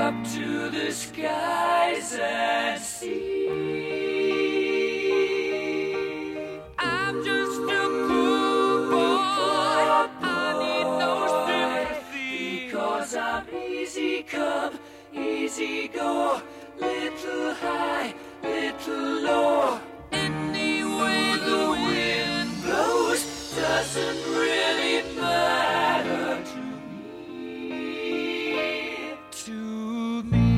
up to the skies and see. I'm just a poor boy, I need no sympathy, because I'm easy come, easy go, little high, little low. Any way the wind blows doesn't really matter to me. To me.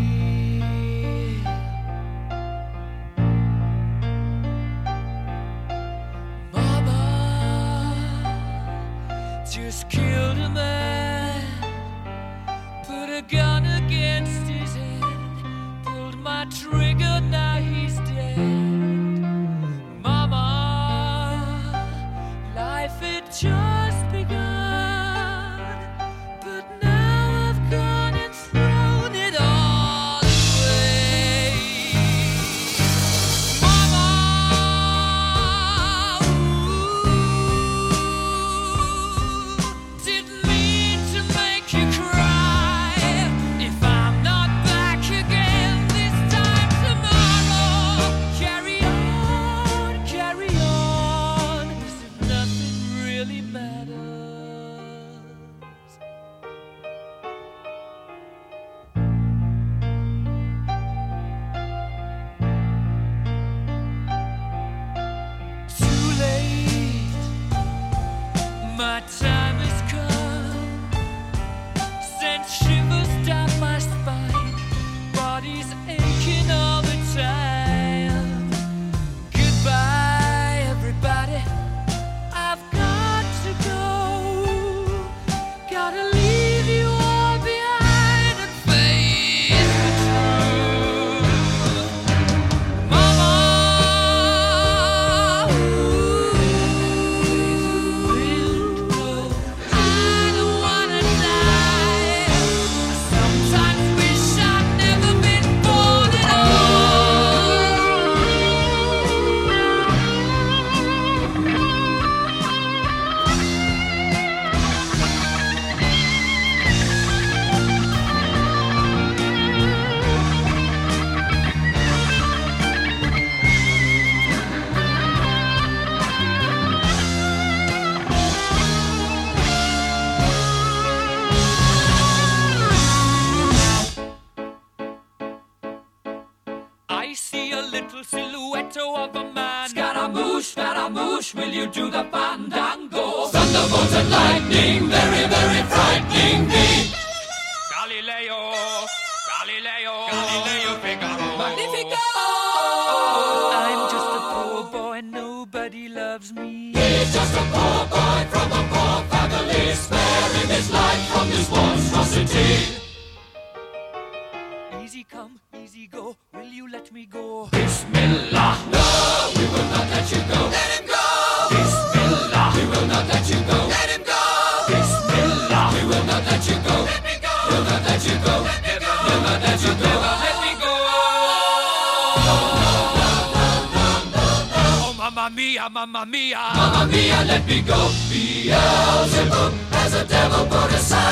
Mama just killed a man, put a gun against his head, pulled my trigger, now he's dead. Mama, life had just begun, but now I've gone and thrown it all away. Mama, didn't mean to make you cry. If I'm not back again this time tomorrow, carry on, carry on, as if nothing really matters. Too late, my time has come, sent shivers down my spine, body's aching all the time. Goodbye, everybody, I've got to go, gotta leave you all behind and face the truth. Mama, I don't wanna die. I sometimes wish I'd never been born at I see a little silhouette of a man. Scaramouche, will you do the fandango? Thunderbolts and lightning, very, very frightening me. Galileo, Figaro. Magnifico! I'm just a poor boy, nobody loves me. He's just a poor boy from a poor family, sparing his life from this monstrosity. Easy come, easy go, will you let me go? Bismillah, no, we will not let you go. Let him go! Bismillah, we will not let you go. Let him go! Bismillah, we will not let you go. Let me go! We'll not let you go. Let me go! We'll not let you go. Let me go! Oh, mamma mia, mamma mia. Mamma mia, let me go. Beelzebub has a devil put aside.